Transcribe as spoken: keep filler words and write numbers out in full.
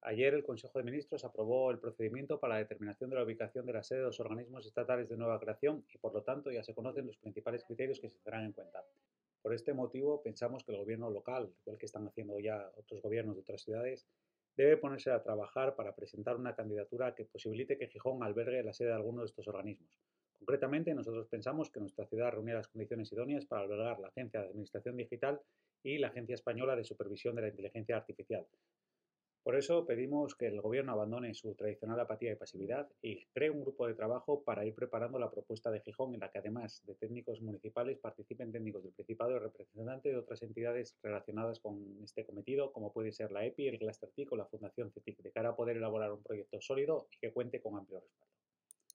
Ayer el Consejo de Ministros aprobó el procedimiento para la determinación de la ubicación de la sede de los organismos estatales de nueva creación y, por lo tanto, ya se conocen los principales criterios que se tendrán en cuenta. Por este motivo, pensamos que el gobierno local, igual que están haciendo ya otros gobiernos de otras ciudades, debe ponerse a trabajar para presentar una candidatura que posibilite que Gijón albergue la sede de alguno de estos organismos. Concretamente, nosotros pensamos que nuestra ciudad reúne las condiciones idóneas para albergar la Agencia de Administración Digital y la Agencia Española de Supervisión de la Inteligencia Artificial. Por eso pedimos que el Gobierno abandone su tradicional apatía y pasividad y cree un grupo de trabajo para ir preparando la propuesta de Gijón, en la que, además de técnicos municipales, participen técnicos del Principado y representantes de otras entidades relacionadas con este cometido, como puede ser la E P I, el Cluster T I C o la Fundación C E T I C, de cara a poder elaborar un proyecto sólido y que cuente con amplio respaldo.